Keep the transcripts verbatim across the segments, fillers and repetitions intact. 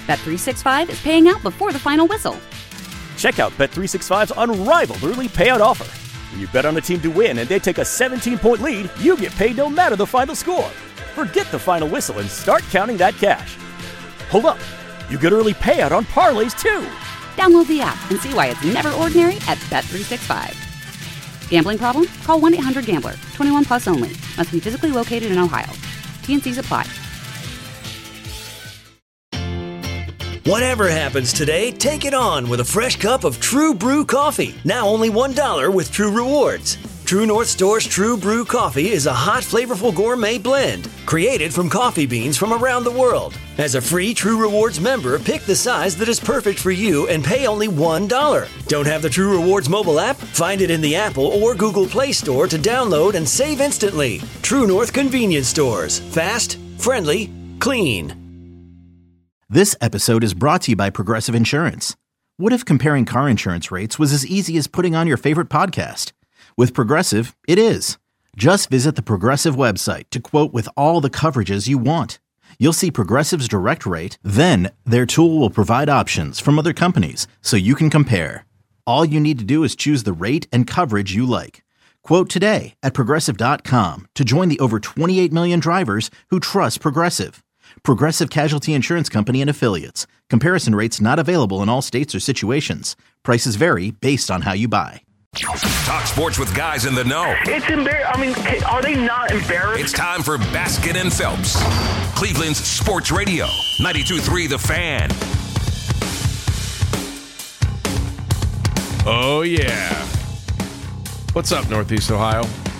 Bet three sixty-five is paying out before the final whistle. Check out Bet three sixty-five's unrivaled early payout offer. When you bet on a team to win and they take a seventeen-point lead, you get paid no matter the final score. Forget the final whistle and start counting that cash. Hold up. You get early payout on parlays, too. Download the app and see why it's never ordinary at Bet three sixty-five. Gambling problem? Call one eight hundred gambler. twenty-one plus only. Must be physically located in Ohio. T N Cs apply. Whatever happens today, take it on with a fresh cup of True Brew coffee. Now only one dollar with True Rewards. True North Store's True Brew coffee is a hot, flavorful gourmet blend created from coffee beans from around the world. As a free True Rewards member, pick the size that is perfect for you and pay only one dollar. Don't have the True Rewards mobile app? Find it in the Apple or Google Play Store to download and save instantly. True North Convenience Stores. Fast, friendly, clean. This episode is brought to you by Progressive Insurance. What if comparing car insurance rates was as easy as putting on your favorite podcast? With Progressive, it is. Just visit the Progressive website to quote with all the coverages you want. You'll see Progressive's direct rate, then their tool will provide options from other companies so you can compare. All you need to do is choose the rate and coverage you like. Quote today at Progressive dot com to join the over twenty-eight million drivers who trust Progressive. Progressive Casualty Insurance Company and Affiliates. Comparison rates not available in all states or situations. Prices vary based on how you buy. Talk sports with guys in the know. It's embarrassing. I mean, are they not embarrassed? It's time for Baskin and Phelps, Cleveland's sports radio, ninety-two point three The Fan. Oh, yeah. What's up, Northeast Ohio?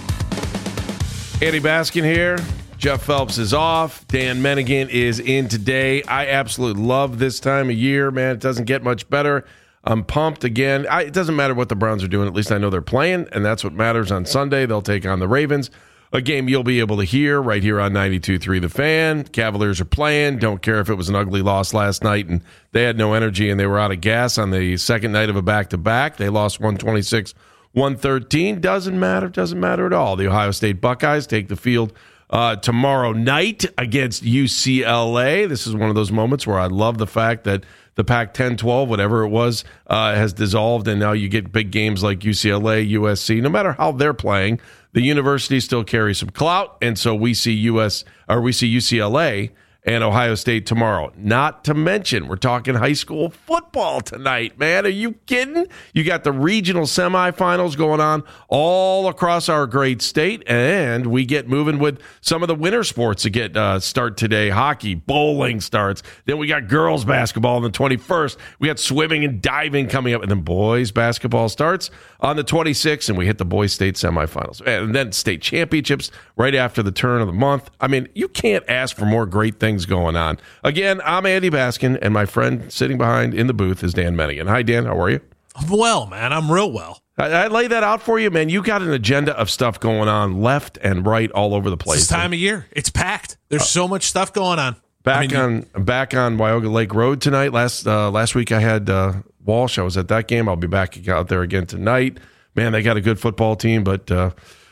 Andy Baskin here. Jeff Phelps is off. Dan Mennigan is in today. I absolutely love this time of year, man. It doesn't get much better. I'm pumped again. I, it doesn't matter what the Browns are doing. At least I know they're playing, and that's what matters on Sunday. They'll take on the Ravens, a game you'll be able to hear right here on ninety-two point three The Fan. Cavaliers are playing. Don't care if it was an ugly loss last night, and they had no energy, and they were out of gas on the second night of a back-to-back. They lost one twenty-six one thirteen. Doesn't matter. Doesn't matter at all. The Ohio State Buckeyes take the field Uh, tomorrow night against U C L A. This is one of those moments where I love the fact that the Pac ten twelve, whatever it was, uh, has dissolved, and now you get big games like U C L A, U S C. No matter how they're playing, the university still carries some clout, and so we see U S or we see U C L A and Ohio State tomorrow. Not to mention, we're talking high school football tonight, man. Are you kidding? You got the regional semifinals going on all across our great state, and we get moving with some of the winter sports that get uh, start today. Hockey, bowling starts. Then we got girls basketball on the twenty-first. We got swimming and diving coming up, and then boys basketball starts on the twenty-sixth, and we hit the boys state semifinals. And then state championships right after the turn of the month. I mean, you can't ask for more great things going on. Again, I'm Andy Baskin, and my friend sitting behind in the booth is Dan Mennigan. Hi, Dan. How are you? I'm well, man. I'm real well. I, I lay that out for you, man. You got an agenda of stuff going on left and right all over the place. It's this time of year. It's packed. There's uh, so much stuff going on. Back I mean, on back on Wyoga Lake Road tonight. Last uh, last week I had uh, Walsh. I was at that game. I'll be back out there again tonight. Man, they got a good football team, but uh,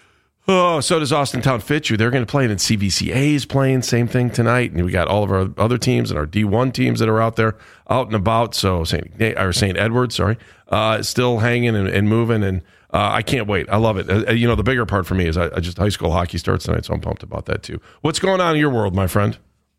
oh, so does Austintown Fitzhugh. They're going to play it, and C V C A is playing. Same thing tonight. And we got all of our other teams and our D one teams that are out there, out and about. So Saint or Saint Edward's, sorry, uh, still hanging and, and moving. And uh, I can't wait. I love it. Uh, you know, the bigger part for me is I, I just high school hockey starts tonight, so I'm pumped about that too. What's going on in your world, my friend?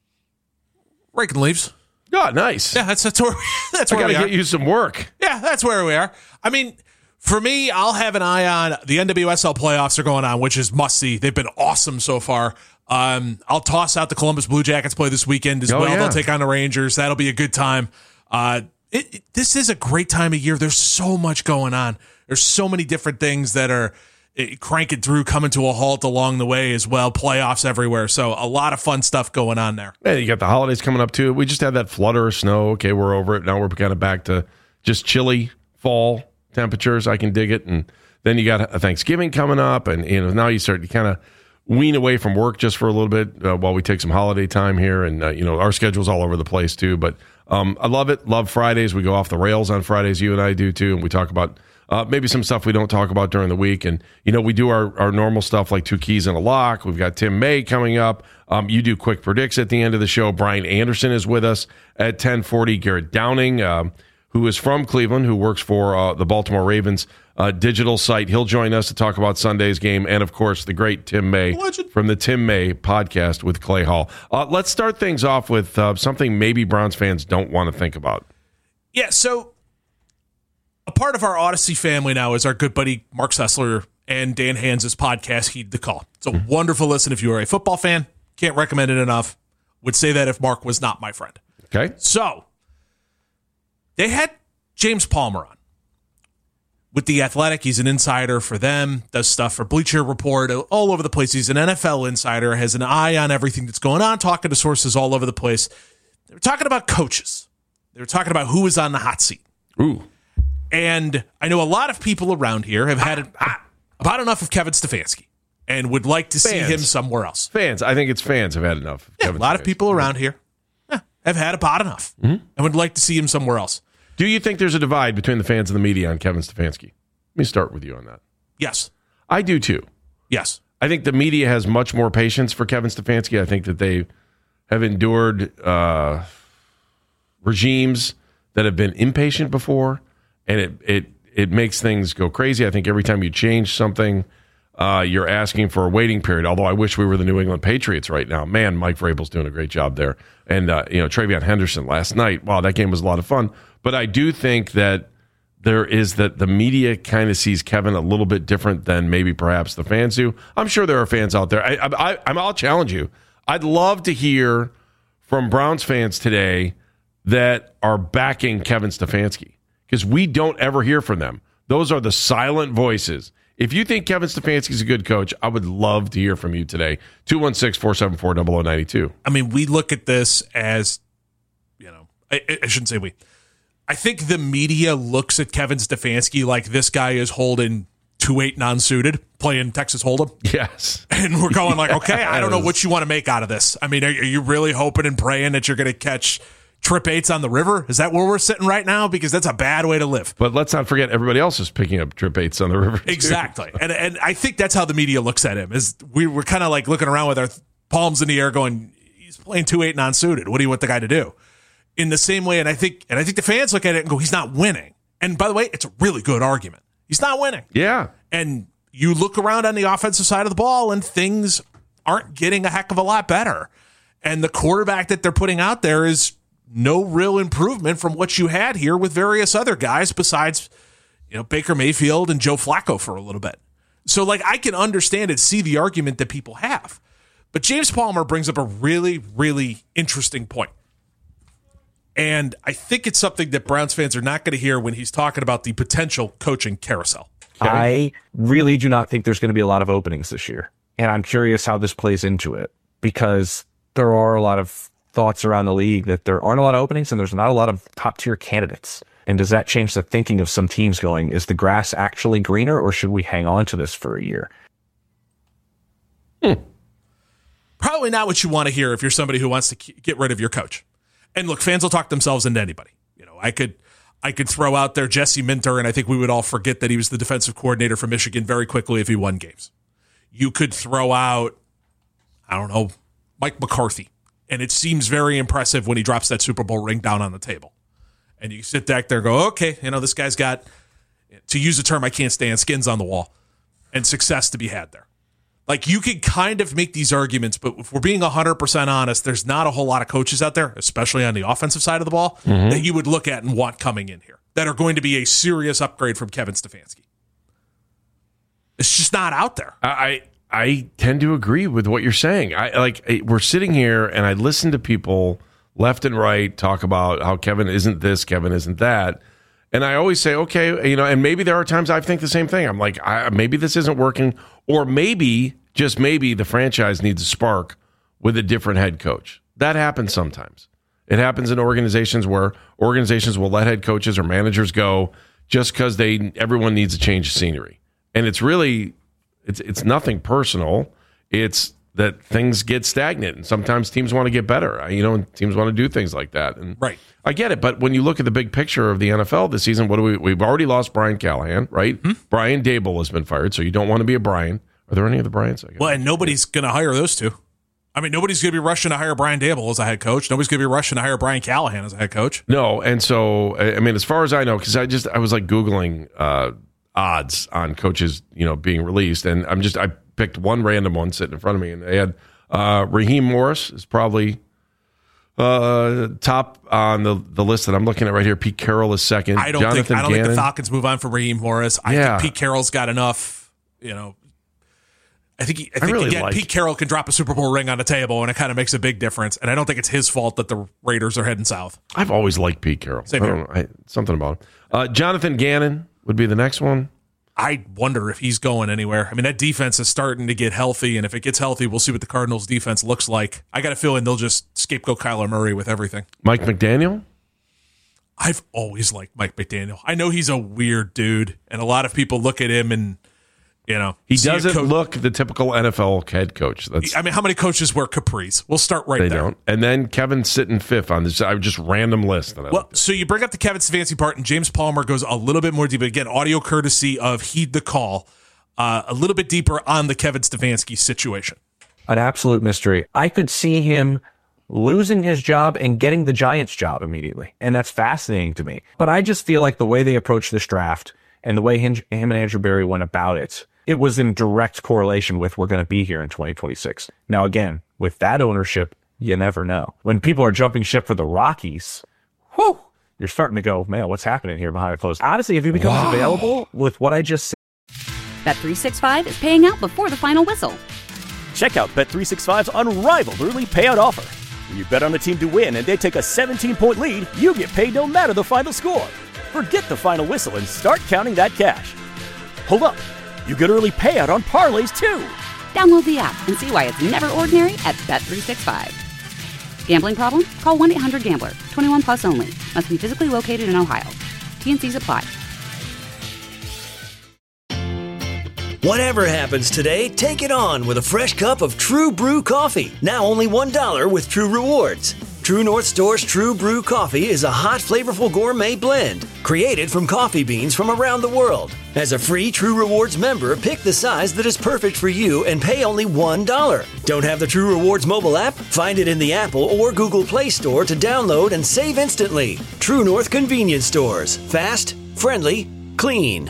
Raking leaves. Oh, nice. Yeah, that's that's where that's where I we gotta are. get you some work. Yeah, that's where we are. I mean, for me, I'll have an eye on the N W S L playoffs are going on, which is must see. They've been awesome so far. Um, I'll toss out the Columbus Blue Jackets play this weekend as oh, well. Yeah. They'll take on the Rangers. That'll be a good time. Uh, it, it, this is a great time of year. There's so much going on. There's so many different things that are it, cranking through, coming to a halt along the way as well. Playoffs everywhere. So a lot of fun stuff going on there. Yeah, you got the holidays coming up too. We just had that flutter of snow. Okay, we're over it. Now we're kind of back to just chilly fall temperatures. I can dig it. And then you got a Thanksgiving coming up, and you know now you start to kind of wean away from work just for a little bit uh, while we take some holiday time here. And uh, you know our schedule's all over the place too. But um, I love it. Love Fridays. We go off the rails on Fridays. You and I do too, and we talk about uh, maybe some stuff we don't talk about during the week. And, you know, we do our, our normal stuff like two keys and a lock. We've got Tim May coming up. Um, you do quick predicts at the end of the show. Brian Anderson is with us at ten forty. Garrett Downing, um, who is from Cleveland, who works for uh, the Baltimore Ravens uh, digital site. He'll join us to talk about Sunday's game. And, of course, the great Tim May Legend. From the Tim May podcast with Clay Hall. Uh, let's start things off with uh, something maybe Browns fans don't want to think about. Yeah, so a part of our Odyssey family now is our good buddy Mark Sessler and Dan Hans' podcast, Heed the Call. It's a mm-hmm. wonderful listen if you are a football fan. Can't recommend it enough. Would say that if Mark was not my friend. Okay. So, they had James Palmer on with The Athletic. He's an insider for them, does stuff for Bleacher Report, all over the place. He's an N F L insider, has an eye on everything that's going on, talking to sources all over the place. They were talking about coaches. They were talking about who was on the hot seat. Ooh. And I know a lot of people around here have had about enough of Kevin Stefanski and would like to fans. see him somewhere else. Fans. I think it's fans have had enough. Yeah, Kevin a lot Stefanski. of people around here yeah, have had about enough mm-hmm. and would like to see him somewhere else. Do you think there's a divide between the fans and the media on Kevin Stefanski? Let me start with you on that. Yes. I do too. Yes. I think the media has much more patience for Kevin Stefanski. I think that they have endured uh, regimes that have been impatient before, and it it it makes things go crazy. I think every time you change something, uh, you're asking for a waiting period. Although I wish we were the New England Patriots right now. Man, Mike Vrabel's doing a great job there. And, uh, you know, Travion Henderson last night, wow, that game was a lot of fun. But I do think that there is that the media kind of sees Kevin a little bit different than maybe perhaps the fans do. I'm sure there are fans out there. I, I, I, I'll challenge you. I'd love to hear from Browns fans today that are backing Kevin Stefanski, because we don't ever hear from them. Those are the silent voices. If you think Kevin Stefanski is a good coach, I would love to hear from you today. two one six, four seven four, zero zero nine two. I mean, we look at this as, you know, I, I shouldn't say we. I think the media looks at Kevin Stefanski like this guy is holding two eight non-suited playing Texas Hold'em. Yes. And we're going like, okay, I don't know what you want to make out of this. I mean, are, are you really hoping and praying that you're going to catch trip eights on the river? Is that where we're sitting right now? Because that's a bad way to live. But let's not forget everybody else is picking up trip eights on the river too. Exactly. and and I think that's how the media looks at him. Is we were kind of like looking around with our palms in the air going, he's playing two eight non-suited. What do you want the guy to do? In the same way, and I think and I think the fans look at it and go, he's not winning. And by the way, it's a really good argument. He's not winning. Yeah. And you look around on the offensive side of the ball and things aren't getting a heck of a lot better. And the quarterback that they're putting out there is no real improvement from what you had here with various other guys besides, you know, Baker Mayfield and Joe Flacco for a little bit. So, like, I can understand and see the argument that people have. But James Palmer brings up a really, really interesting point. And I think it's something that Browns fans are not going to hear when he's talking about the potential coaching carousel. Okay? I really do not think there's going to be a lot of openings this year. And I'm curious how this plays into it, because there are a lot of thoughts around the league that there aren't a lot of openings and there's not a lot of top tier candidates. And does that change the thinking of some teams going, is the grass actually greener, or should we hang on to this for a year? Hmm. Probably not what you want to hear if you're somebody who wants to get rid of your coach. And look, fans will talk themselves into anybody. You know, I could I could throw out there Jesse Minter, and I think we would all forget that he was the defensive coordinator for Michigan very quickly if he won games. You could throw out, I don't know, Mike McCarthy, and it seems very impressive when he drops that Super Bowl ring down on the table. And you sit back there and go, okay, you know, this guy's got, to use a term I can't stand, skins on the wall, and success to be had there. Like, you could kind of make these arguments, but if we're being one hundred percent honest, there's not a whole lot of coaches out there, especially on the offensive side of the ball, mm-hmm. that you would look at and want coming in here that are going to be a serious upgrade from Kevin Stefanski. It's just not out there. I I tend to agree with what you're saying. I like we're sitting here and I listen to people left and right talk about how Kevin isn't this, Kevin isn't that. And I always say, okay, you know, and maybe there are times I think the same thing. I'm like, I, maybe this isn't working, or maybe, just maybe, the franchise needs a spark with a different head coach. That happens sometimes. It happens in organizations where organizations will let head coaches or managers go just because they everyone needs a change of scenery. And it's really, it's it's nothing personal. It's that things get stagnant, and sometimes teams want to get better. You know, and teams want to do things like that. And right. I get it, but when you look at the big picture of the N F L this season, what do we? We've already lost Brian Callahan, right? Hmm? Brian Daboll has been fired, so you don't want to be a Brian. Are there any other Brians? I guess? Well, and nobody's going to hire those two. I mean, nobody's going to be rushing to hire Brian Daboll as a head coach. Nobody's going to be rushing to hire Brian Callahan as a head coach. No, and so I mean, as far as I know, because I just I was like Googling uh, odds on coaches, you know, being released, and I'm just I picked one random one sitting in front of me, and they had uh, Raheem Morris is probably uh, top on the, the list that I'm looking at right here. Pete Carroll is second. I don't Jonathan think I don't Gannon. think the Falcons move on from Raheem Morris. I Yeah. think Pete Carroll's got enough. You know, I think he, I think really again like- Pete Carroll can drop a Super Bowl ring on the table, and it kind of makes a big difference. And I don't think it's his fault that the Raiders are heading south. I've always liked Pete Carroll. Same I here. don't know, I, something about him. Uh, Jonathan Gannon would be the next one. I wonder if he's going anywhere. I mean, that defense is starting to get healthy, and if it gets healthy, we'll see what the Cardinals' defense looks like. I got a feeling they'll just scapegoat Kyler Murray with everything. Mike McDaniel? I've always liked Mike McDaniel. I know he's a weird dude, and a lot of people look at him and, you know. He see a doesn't co- look the typical N F L head coach. That's I mean, how many coaches wear capris? We'll start right They there. don't. And then Kevin sitting fifth on this I just random list. That I Well, looked at. so you bring up the Kevin Stefanski part, and James Palmer goes a little bit more deep. Again, audio courtesy of Heed the Call, uh, a little bit deeper on the Kevin Stefanski situation. An absolute mystery. I could see him losing his job and getting the Giants job immediately. And that's fascinating to me. But I just feel like the way they approached this draft and the way him, him and Andrew Berry went about it, it was in direct correlation with we're going to be here in twenty twenty-six. Now, again, with that ownership, you never know. When people are jumping ship for the Rockies, whew, you're starting to go, man, what's happening here behind the closed? Honestly, if he becomes Wow. available with what I just said, Bet three sixty-five is paying out before the final whistle. Check out Bet three sixty-five's unrivaled early payout offer. When you bet on a team to win and they take a seventeen-point lead, you get paid no matter the final score. Forget the final whistle and start counting that cash. Hold up. You get early payout on parlays, too. Download the app and see why it's never ordinary at Bet three sixty-five. Gambling problem? Call one eight hundred gambler. twenty-one plus only. Must be physically located in Ohio. T N Cs apply. Whatever happens today, take it on with a fresh cup of True Brew coffee. Now only one dollar with True Rewards. True North Store's True Brew coffee is a hot, flavorful gourmet blend created from coffee beans from around the world. As a free True Rewards member, pick the size that is perfect for you and pay only one dollar. Don't have the True Rewards mobile app? Find it in the Apple or Google Play Store to download and save instantly. True North Convenience Stores. Fast, friendly, clean.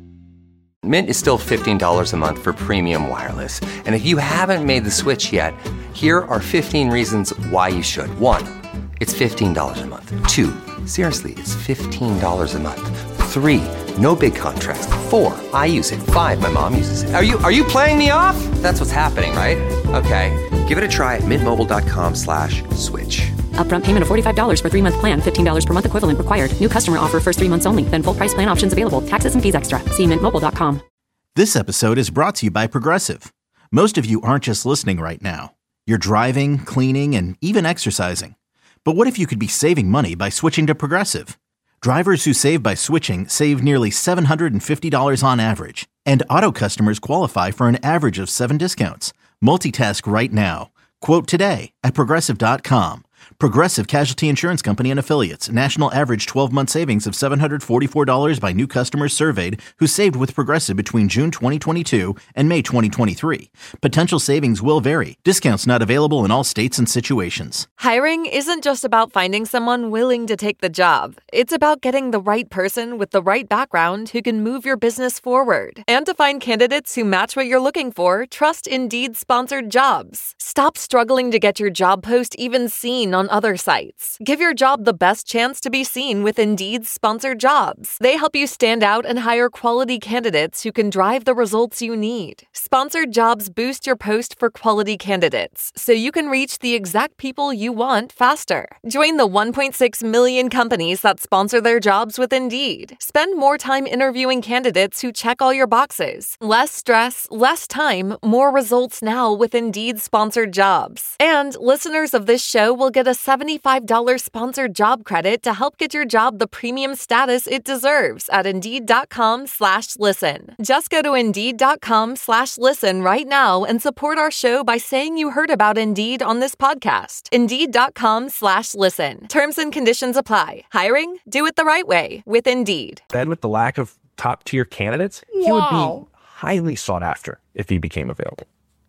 Mint is still fifteen dollars a month for premium wireless. And if you haven't made the switch yet, here are fifteen reasons why you should. One, it's fifteen dollars a month. Two, seriously, it's fifteen dollars a month. Three, no big contrast. Four, I use it. Five, my mom uses it. Are you are you playing me off? That's what's happening, right? Okay, give it a try at mintmobile.com slash switch. Upfront payment of forty-five dollars for three-month plan, fifteen dollars per month equivalent required. New customer offer first three months only. Then full price plan options available. Taxes and fees extra. See mint mobile dot com. This episode is brought to you by Progressive. Most of you aren't just listening right now. You're driving, cleaning, and even exercising. But what if you could be saving money by switching to Progressive? Drivers who save by switching save nearly seven hundred fifty dollars on average. And auto customers qualify for an average of seven discounts. Multitask right now. Quote today at Progressive dot com. Progressive Casualty Insurance Company and Affiliates. National average twelve-month savings of seven hundred forty-four dollars by new customers surveyed who saved with Progressive between June twenty twenty-two and May twenty twenty-three. Potential savings will vary. Discounts not available in all states and situations. Hiring isn't just about finding someone willing to take the job. It's about getting the right person with the right background who can move your business forward. And to find candidates who match what you're looking for, trust Indeed-sponsored jobs. Stop struggling to get your job post even seen on other sites. Give your job the best chance to be seen with Indeed's sponsored jobs. They help you stand out and hire quality candidates who can drive the results you need. Sponsored jobs boost your post for quality candidates, so you can reach the exact people you want faster. Join the one point six million companies that sponsor their jobs with Indeed. Spend more time interviewing candidates who check all your boxes. Less stress, less time, more results now with Indeed sponsored jobs. And listeners of this show will get get a seventy-five dollars sponsored job credit to help get your job the premium status it deserves at Indeed.com slash listen. Just go to Indeed.com slash listen right now and support our show by saying you heard about Indeed on this podcast. Indeed.com slash listen. Terms and conditions apply. Hiring? Do it the right way with Indeed. Then with the lack of top-tier candidates, he Wow. would be highly sought after if he became available.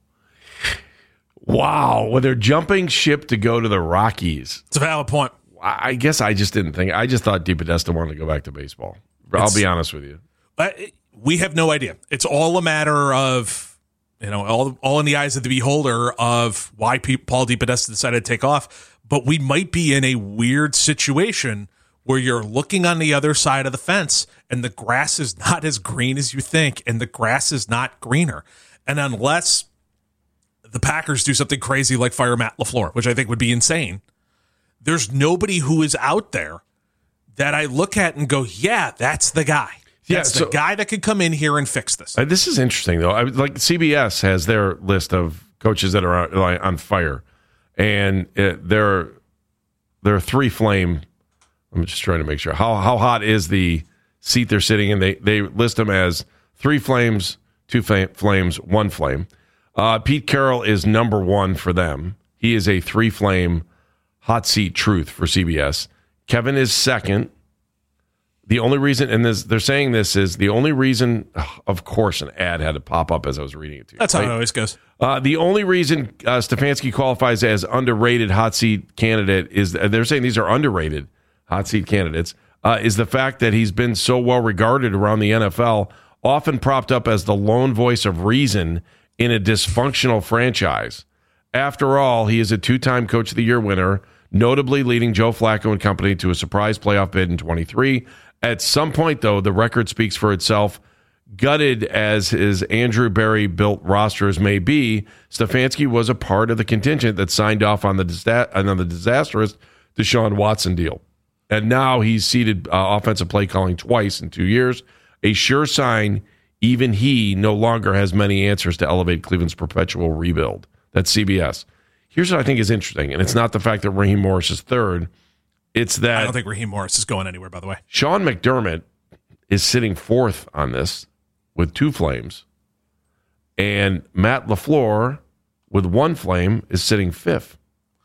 Wow. Well, they're jumping ship to go to the Rockies. It's a valid point. I I guess I just didn't think. I just thought DePodesta wanted to go back to baseball. I'll It's- be honest with you. Uh, we have no idea. It's all a matter of, you know, all, all in the eyes of the beholder of why P- Paul DePodesta decided to take off. But we might be in a weird situation where you're looking on the other side of the fence and the grass is not as green as you think, and the grass is not greener. And unless the Packers do something crazy like fire Matt LaFleur, which I think would be insane, there's nobody who is out there that I look at and go, yeah, that's the guy. Yeah, That's so- the guy that could come in here and fix this. Uh, this is interesting, though. I, like C B S has their list of coaches that are on, like, on fire, and it, they're they're three flame. I'm just trying to make sure how how hot is the seat they're sitting in. They they list them as three flames, two fl- flames, one flame. Uh, Pete Carroll is number one for them. He is a three flame hot seat truth for C B S. Kevin is second. The only reason, and this, they're saying this is the only reason, of course, an ad had to pop up as I was reading it to you. That's how right? it always goes. Uh, the only reason uh, Stefanski qualifies as underrated hot seat candidate is, uh, they're saying these are underrated hot seat candidates, uh, is the fact that he's been so well regarded around the N F L, often propped up as the lone voice of reason in a dysfunctional franchise. After all, he is a two-time Coach of the Year winner, notably leading Joe Flacco and company to a surprise playoff bid in twenty-three. At some point, though, the record speaks for itself. Gutted as his Andrew Berry-built rosters may be, Stefanski was a part of the contingent that signed off on the, disa- on the disastrous Deshaun Watson deal. And now he's seated uh, offensive play calling twice in two years. A sure sign even he no longer has many answers to elevate Cleveland's perpetual rebuild. That's C B S. Here's what I think is interesting, and it's not the fact that Raheem Morris is third. It's that I don't think Raheem Morris is going anywhere, by the way. Sean McDermott is sitting fourth on this with two flames, and Matt LaFleur with one flame is sitting fifth.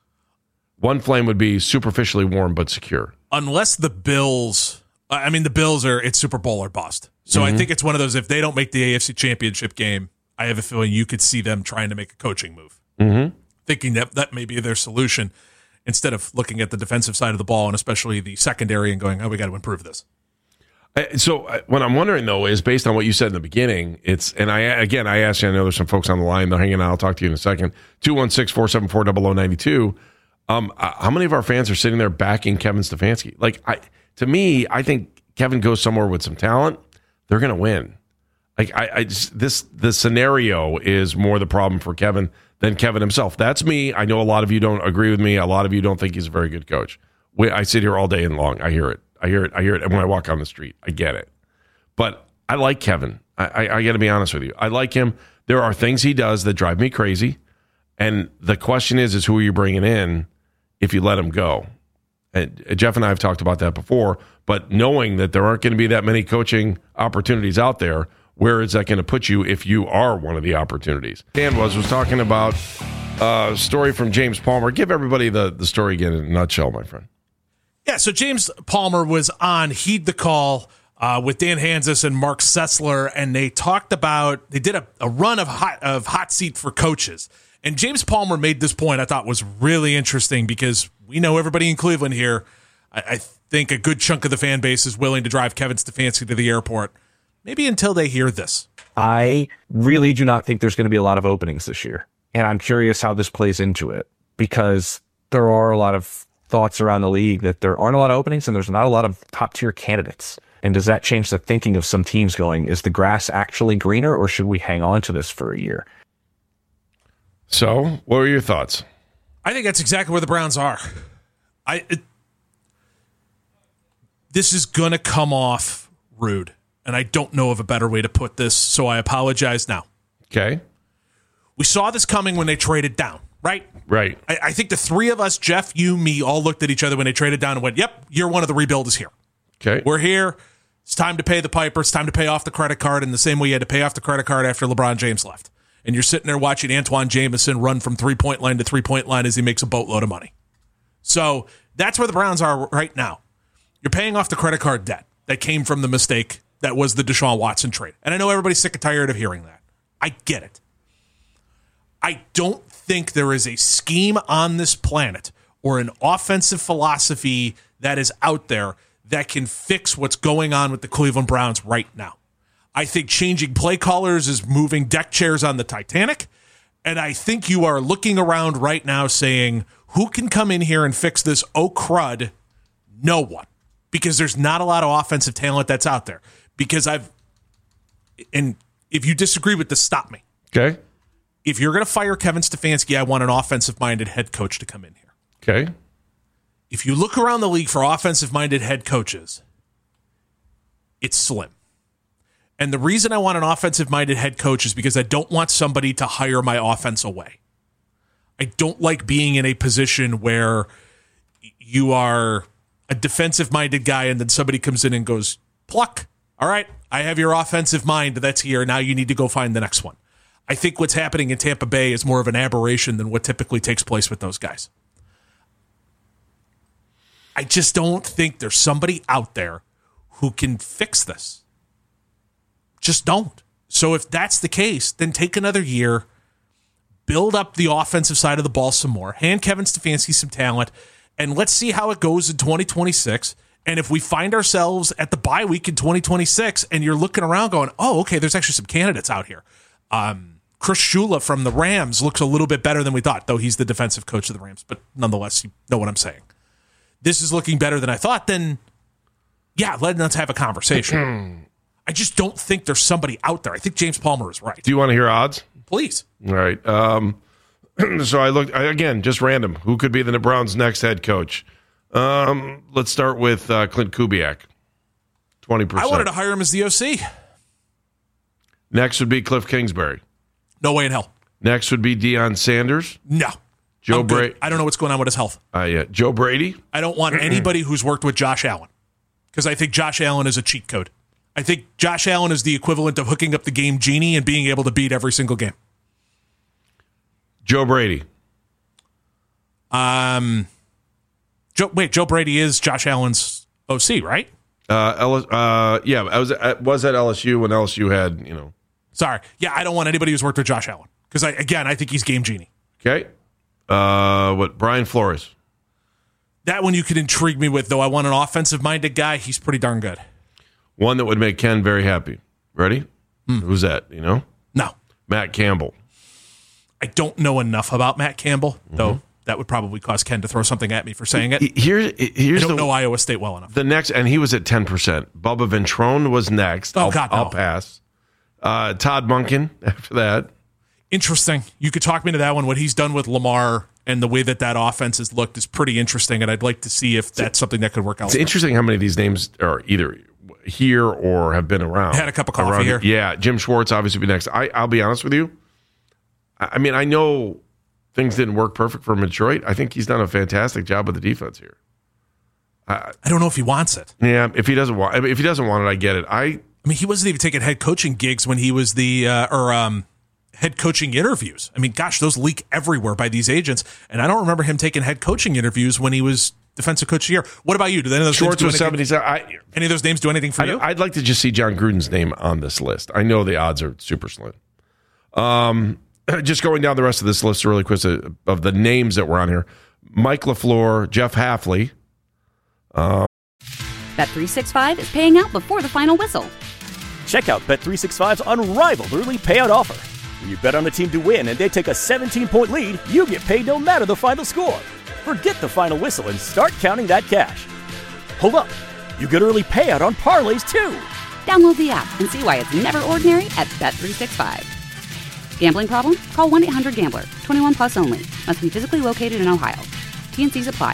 One flame would be superficially warm but secure. Unless the Bills, I mean, the Bills are, it's Super Bowl or bust. So Mm-hmm. I think it's one of those, if they don't make the A F C Championship game, I have a feeling you could see them trying to make a coaching move. Mm-hmm. Thinking that that may be their solution instead of looking at the defensive side of the ball and especially the secondary and going, oh, we got to improve this. Uh, So uh, what I'm wondering, though, is based on what you said in the beginning, it's, and I, again, I asked you, I know there's some folks on the line, they're hanging out, I'll talk to you in a second, two one six, four seven four, zero zero nine two. Um, uh, how many of our fans are sitting there backing Kevin Stefanski? Like, I, to me, I think Kevin goes somewhere with some talent, they're going to win. Like, I, I just, this, the scenario is more the problem for Kevin than Kevin himself. That's me. I know a lot of you don't agree with me. A lot of you don't think he's a very good coach. We, I sit here all day and long. I hear it. I hear it. I hear it when I walk on the street. I get it. But I like Kevin. I, I, I got to be honest with you. I like him. There are things he does that drive me crazy. And the question is, is who are you bringing in if you let him go? And Jeff and I have talked about that before. But knowing that there aren't going to be that many coaching opportunities out there, where is that going to put you if you are one of the opportunities? Dan was was talking about a story from James Palmer. Give everybody the, the story again in a nutshell, my friend. Yeah, so James Palmer was on Heed the Call uh, with Dan Hansis and Mark Sessler, and they talked about, they did a, a run of hot, of hot seat for coaches. And James Palmer made this point I thought was really interesting because we know everybody in Cleveland here. I, I think a good chunk of the fan base is willing to drive Kevin Stefanski to the airport, maybe until they hear this. I really do not think there's going to be a lot of openings this year. And I'm curious how this plays into it because there are a lot of thoughts around the league that there aren't a lot of openings and there's not a lot of top tier candidates. And does that change the thinking of some teams going, is the grass actually greener or should we hang on to this for a year? So what are your thoughts? I think that's exactly where the Browns are. I it, This is going to come off rude. And I don't know of a better way to put this, so I apologize now. Okay. We saw this coming when they traded down. right? Right. I, I think the three of us, Jeff, you, me, all looked at each other when they traded down and went, yep, year one of the rebuild is here. Okay. We're here. It's time to pay the piper. It's time to pay off the credit card in the same way you had to pay off the credit card after LeBron James left. And you're sitting there watching Antoine Jameson run from three-point line to three-point line as he makes a boatload of money. So that's where the Browns are right now. You're paying off the credit card debt that came from the mistake that was the Deshaun Watson trade. And I know everybody's sick and tired of hearing that. I get it. I don't think there is a scheme on this planet or an offensive philosophy that is out there that can fix what's going on with the Cleveland Browns right now. I think changing play callers is moving deck chairs on the Titanic, and I think you are looking around right now saying, who can come in here and fix this? Oh, crud. No one. Because there's not a lot of offensive talent that's out there. Because I've, and if you disagree with this, stop me. Okay. If you're going to fire Kevin Stefanski, I want an offensive-minded head coach to come in here. Okay. If you look around the league for offensive-minded head coaches, it's slim. And the reason I want an offensive-minded head coach is because I don't want somebody to hire my offense away. I don't like being in a position where you are a defensive-minded guy and then somebody comes in and goes, pluck. All right, I have your offensive mind that's here. Now you need to go find the next one. I think what's happening in Tampa Bay is more of an aberration than what typically takes place with those guys. I just don't think there's somebody out there who can fix this. Just don't. So if that's the case, then take another year, build up the offensive side of the ball some more, hand Kevin Stefanski some talent, and let's see how it goes in twenty twenty-six. And if we find ourselves at the bye week in twenty twenty-six and you're looking around going, oh, okay, there's actually some candidates out here. Um, Chris Shula from the Rams looks a little bit better than we thought, though he's the defensive coach of the Rams. But nonetheless, you know what I'm saying. This is looking better than I thought. Then, yeah, let's have a conversation. I just don't think there's somebody out there. I think James Palmer is right. Do you want to hear odds? Please. All right. Um, so I looked, again, just random. Who could be the Browns' next head coach? Um, let's start with uh, Clint Kubiak, twenty percent. I wanted to hire him as the O C. Next would be Cliff Kingsbury. No way in hell. Next would be Deion Sanders. No. Joe Brady. I don't know what's going on with his health. Uh, yeah. Joe Brady. I don't want anybody who's worked with Josh Allen because I think Josh Allen is a cheat code. I think Josh Allen is the equivalent of hooking up the game genie and being able to beat every single game. Joe Brady. Um, Joe, wait, Joe Brady is Josh Allen's O C, right? Uh, L- uh, yeah, I was I was at L S U when L S U had, you know. Sorry. Yeah, I don't want anybody who's worked with Josh Allen because, I, again, I think he's game genie. Okay. Uh, what, Brian Flores? That one you could intrigue me with, though. I want an offensive-minded guy. He's pretty darn good. One that would make Ken very happy. Ready? Hmm. Who's that, you know? No. Matt Campbell. I don't know enough about Matt Campbell, mm-hmm. though that would probably cause Ken to throw something at me for saying it. Here's, here's I don't the, know Iowa State well enough. The next, and he was at ten percent. Bubba Ventrone was next. Oh, I'll, God, no. I'll pass. Uh, Todd Monken after that. Interesting. You could talk me into that one. What he's done with Lamar and the way that that offense has looked is pretty interesting, and I'd like to see if that's something that could work out. It's interesting how many of these names are either here or have been around. Had a cup of coffee around here. Yeah, Jim Schwartz obviously be next. I, I'll be honest with you. I mean, I know things didn't work perfect for Detroit. I think he's done a fantastic job with the defense here. I, I don't know if he wants it. Yeah, if he doesn't want, if he doesn't want it, I get it. I. I mean, he wasn't even taking head coaching gigs when he was the uh, or um, head coaching interviews. I mean, gosh, those leak everywhere by these agents, and I don't remember him taking head coaching interviews when he was defensive coach of the year. What about you? Do any of those Schwartz names do was seventy-seven. I, any of those names do anything for I, you? I'd like to just see John Gruden's name on this list. I know the odds are super slim. Um, just going down the rest of this list really quick of the names that were on here: Mike LaFleur, Jeff Hafley. Uh, Bet three sixty-five is paying out before the final whistle. Check out Bet three sixty-five's unrivaled early payout offer. When you bet on a team to win and they take a seventeen-point lead, you get paid no matter the final score. Forget the final whistle and start counting that cash. Hold up. You get early payout on parlays, too. Download the app and see why it's never ordinary at Bet three sixty-five. Gambling problem? Call one eight hundred gambler. twenty-one plus only. Must be physically located in Ohio. T and C's apply.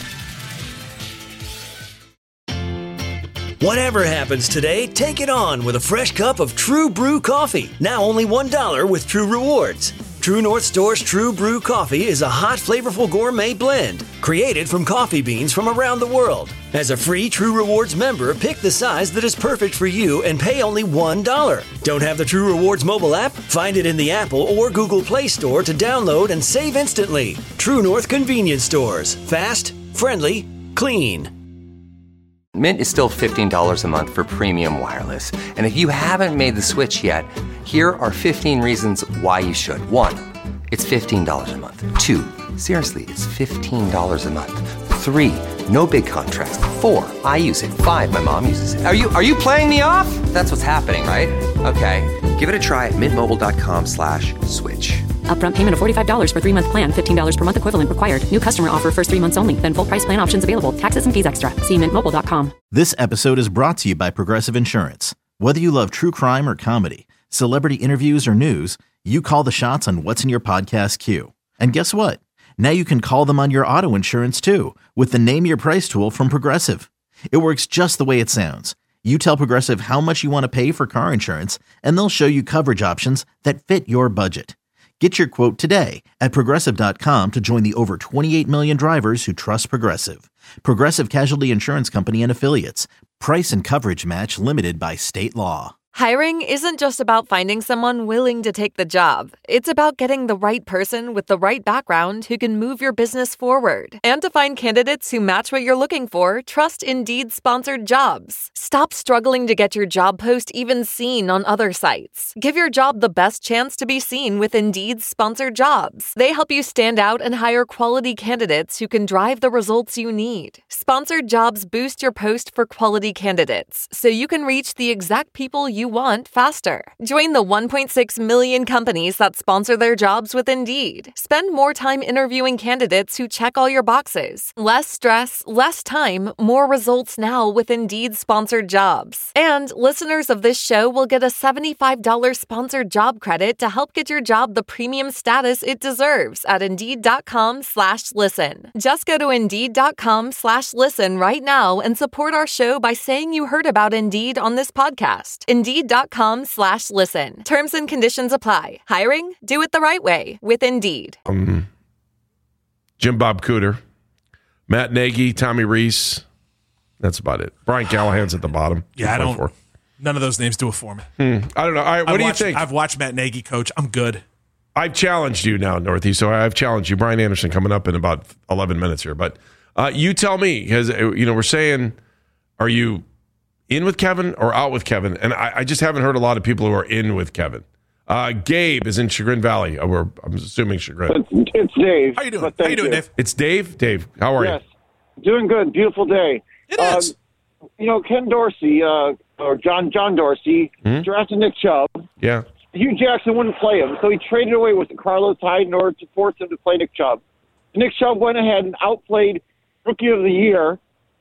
Whatever happens today, take it on with a fresh cup of True Brew coffee. Now only one dollar with True Rewards. True North Store's True Brew Coffee is a hot, flavorful gourmet blend created from coffee beans from around the world. As a free True Rewards member, pick the size that is perfect for you and pay only one dollar. Don't have the True Rewards mobile app? Find it in the Apple or Google Play Store to download and save instantly. True North Convenience Stores. Fast, friendly, clean. Mint is still fifteen dollars a month for premium wireless. And if you haven't made the switch yet, here are fifteen reasons why you should. One, it's fifteen dollars a month. Two, seriously, it's fifteen dollars a month. Three, no big contrast. Four, I use it. Five, my mom uses it. Are you are you playing me off? That's what's happening, right? Okay, give it a try at mintmobile.com slash switch. Upfront payment of forty-five dollars for three-month plan, fifteen dollars per month equivalent required. New customer offer first three months only. Then full price plan options available. Taxes and fees extra. See mint mobile dot com. This episode is brought to you by Progressive Insurance. Whether you love true crime or comedy, celebrity interviews or news, you call the shots on what's in your podcast queue. And guess what? Now you can call them on your auto insurance too with the Name Your Price tool from Progressive. It works just the way it sounds. You tell Progressive how much you want to pay for car insurance, and they'll show you coverage options that fit your budget. Get your quote today at Progressive dot com to join the over twenty-eight million drivers who trust Progressive. Progressive Casualty Insurance Company and Affiliates. Price and coverage match limited by state law. Hiring isn't just about finding someone willing to take the job. It's about getting the right person with the right background who can move your business forward. And to find candidates who match what you're looking for, trust Indeed-sponsored jobs. Stop struggling to get your job post even seen on other sites. Give your job the best chance to be seen with Indeed-sponsored jobs. They help you stand out and hire quality candidates who can drive the results you need. Sponsored jobs boost your post for quality candidates, so you can reach the exact people you want faster. Join the one point six million companies that sponsor their jobs with Indeed. Spend more time interviewing candidates who check all your boxes. Less stress, less time, more results now with Indeed-sponsored jobs. And listeners of this show will get a seventy-five dollars sponsored job credit to help get your job the premium status it deserves at Indeed.com slash listen. Just go to Indeed.com slash listen right now and support our show by saying you heard about Indeed on this podcast. Indeed.com slash listen. Terms and conditions apply. Hiring? Do it the right way with Indeed. Um, Jim Bob Cooter, Matt Nagy, Tommy Reese. That's about it. Brian Callahan's at the bottom. Yeah, I don't. For. None of those names do it for me. Hmm. I don't know. All right, what I've do watched, you think? I've watched Matt Nagy coach. I'm good. I've challenged you now, Northeast. So I've challenged you. Brian Anderson coming up in about eleven minutes here. But uh, you tell me, because you know we're saying, are you in with Kevin or out with Kevin? And I, I just haven't heard a lot of people who are in with Kevin. Uh, Gabe is in Chagrin Valley. Uh, we're, I'm assuming Chagrin. It's, it's Dave. How you doing? How you doing, you. Dave? It's Dave. Dave, how are yes. you? Doing good. Beautiful day. It is. Um, you know, Ken Dorsey, uh, or John John Dorsey, Hmm? drafted Nick Chubb. Yeah. Hugh Jackson wouldn't play him, so he traded away with Carlos Hyde in order to force him to play Nick Chubb. Nick Chubb went ahead and outplayed Rookie of the Year,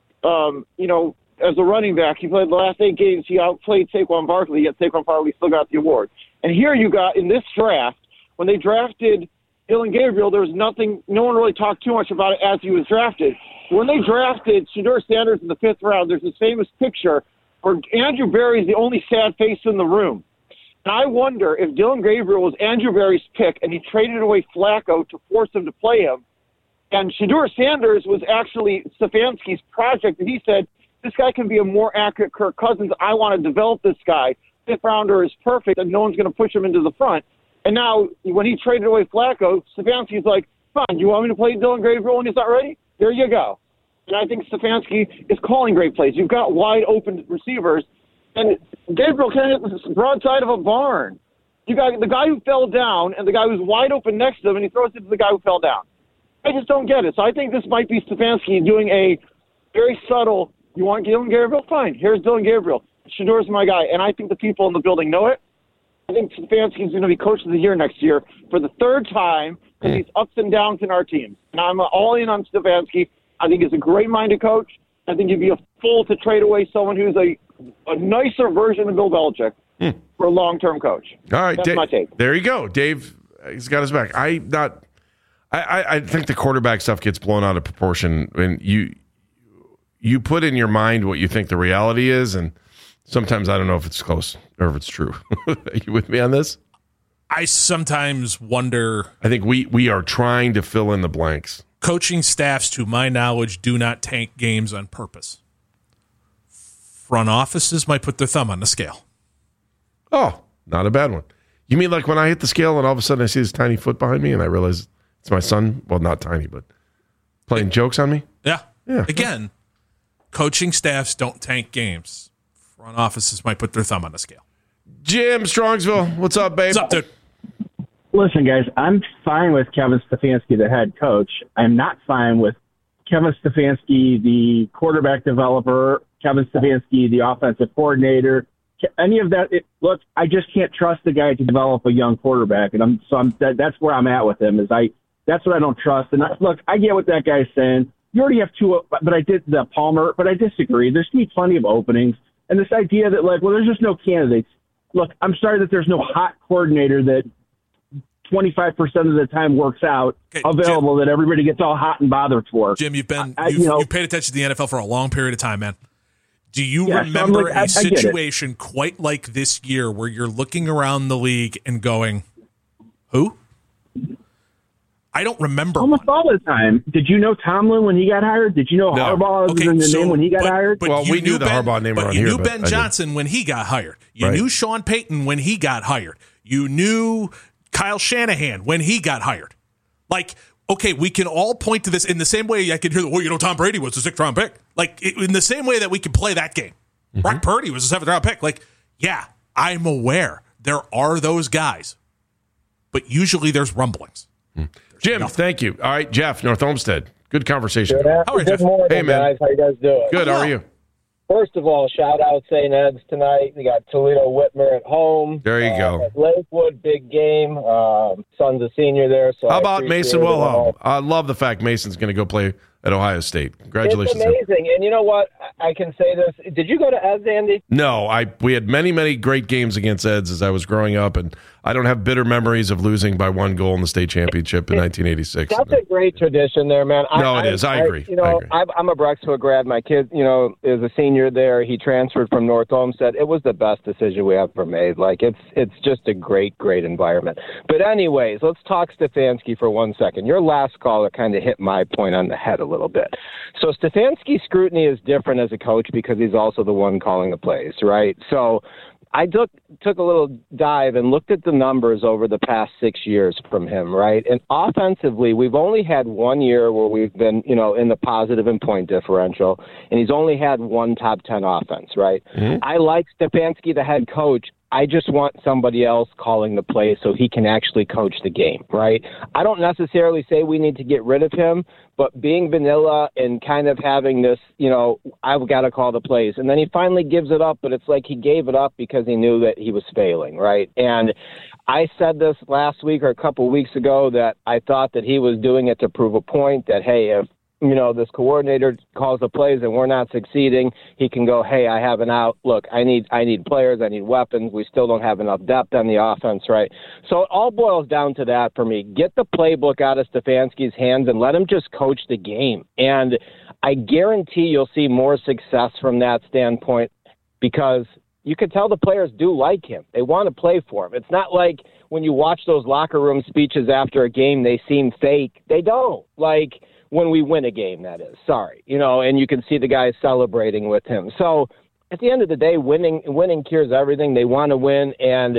um, you know, as a running back. He played the last eight games. He outplayed Saquon Barkley, yet Saquon Barkley still got the award. And here you got, in this draft, when they drafted Dillon Gabriel, there was nothing, no one really talked too much about it as he was drafted. When they drafted Shedeur Sanders in the fifth round, there's this famous picture where Andrew Berry is the only sad face in the room. And I wonder if Dillon Gabriel was Andrew Berry's pick and he traded away Flacco to force him to play him, and Shedeur Sanders was actually Stefanski's project, and he said, this guy can be a more accurate Kirk Cousins. I want to develop this guy. Fifth rounder is perfect, and no one's going to push him into the front. And now, when he traded away Flacco, Stefanski's like, fine, you want me to play Dillon Gabriel when he's not ready? There you go. And I think Stefanski is calling great plays. You've got wide open receivers, and Gabriel can hit the broadside of a barn. You got the guy who fell down and the guy who's wide open next to him, and he throws it to the guy who fell down. I just don't get it. So I think this might be Stefanski doing a very subtle, you want Dillon Gabriel? Fine, here's Dillon Gabriel. Shedeur's my guy, and I think the people in the building know it. I think Stefanski's going to be Coach of the Year next year for the third time because he's ups and downs in our teams. And I'm all in on Stefanski. I think he's a great-minded coach. I think he'd be a fool to trade away someone who's a, a nicer version of Bill Belichick hmm. for a long-term coach. All right, that's Dave, my take. There you go, Dave. He's got his back. I not. I, I, I think the quarterback stuff gets blown out of proportion when you you put in your mind what you think the reality is, and sometimes I don't know if it's close or if it's true. Are you with me on this? I sometimes wonder. I think we we are trying to fill in the blanks. Coaching staffs, to my knowledge, do not tank games on purpose. Front offices might put their thumb on the scale. Oh, not a bad one. You mean like when I hit the scale and all of a sudden I see this tiny foot behind me and I realize it's my son? Well, not tiny, but playing jokes on me? Yeah. Yeah. Again, coaching staffs don't tank games. Front offices might put their thumb on the scale. Jim Strongsville, what's up, babe? What's up, dude? Listen, guys, I'm fine with Kevin Stefanski, the head coach. I'm not fine with Kevin Stefanski, the quarterback developer, Kevin Stefanski, the offensive coordinator, any of that. It, look, I just can't trust the guy to develop a young quarterback, and I'm so I'm that, that's where I'm at with him. Is I that's what I don't trust. And I, look, I get what that guy's saying. You already have two, but I did the Palmer, but I disagree. There's going to be plenty of openings, and this idea that like, well, there's just no candidates. Look, I'm sorry that there's no hot coordinator that twenty-five percent of the time works out okay, available Jim, that everybody gets all hot and bothered for. Jim, you've been I, you've, you know, you've paid attention to the N F L for a long period of time, man. Do you yeah, remember so like, a I, situation I quite like this year where you're looking around the league and going, who? I don't remember. Almost one. all the time. Did you know Tomlin when he got hired? Did you know No. Harbaugh Okay, in the so, name when he got but, hired? But well, you we knew the Ben, Harbaugh name but around you here. knew but Ben Johnson when he got hired. You Right. knew Sean Payton when he got hired. You knew Kyle Shanahan when he got hired. Like, okay, we can all point to this in the same way I could hear, well, you know, Tom Brady was a sixth round pick. Like, it, in the same way that we can play that game. Mm-hmm. Brock Purdy was a seventh round pick. Like, yeah, I'm aware there are those guys, but usually there's rumblings. Mm. Jim, nothing. Thank you. All right, Jeff, North Olmsted. Good conversation. Good, How are you, good Jeff? morning, hey, man. guys. How you guys doing? Good. How are you? First of all, shout out Saint Ed's tonight. We got Toledo Whitmer at home. There you uh, go. At Lakewood, big game. Um, son's a senior there. So How I about Mason it. Wilhelm? I love the fact Mason's going to go play at Ohio State. Congratulations. It's amazing. And you know what? I can say this. Did you go to Eds, Andy? No, I we had many, many great games against Eds as I was growing up, and I don't have bitter memories of losing by one goal in the state championship in nineteen eighty-six. That's a great tradition there, man. No, I, it is. I, I agree. You know, I agree. I'm, I'm a Brecksville grad. My kid, you know, is a senior there. He transferred from North Olmsted. It was the best decision we ever made. Like, it's it's just a great, great environment. But anyways, let's talk Stefanski for one second. Your last caller kind of hit my point on the head a little bit. So Stefanski's scrutiny is different as a coach because he's also the one calling the plays, right? So I took took a little dive and looked at the numbers over the past six years from him, right? And offensively, we've only had one year where we've been, you know, in the positive in point differential, and he's only had one top ten offense, right? Mm-hmm. I like Stefanski, the head coach. I just want somebody else calling the play so he can actually coach the game, right? I don't necessarily say we need to get rid of him, but being vanilla and kind of having this, you know, I've got to call the plays. And then he finally gives it up, but it's like he gave it up because he knew that he was failing, right? And I said this last week or a couple of weeks ago that I thought that he was doing it to prove a point that, hey, if you know, this coordinator calls the plays and we're not succeeding, he can go, hey, I have an out. Look, I need I need players. I need weapons. We still don't have enough depth on the offense, right? So it all boils down to that for me. Get the playbook out of Stefanski's hands and let him just coach the game. And I guarantee you'll see more success from that standpoint because you can tell the players do like him. They want to play for him. It's not like when you watch those locker room speeches after a game, they seem fake. They don't. Like, when we win a game, that is. Sorry. You know, and you can see the guys celebrating with him. So at the end of the day, winning winning cures everything. They want to win, and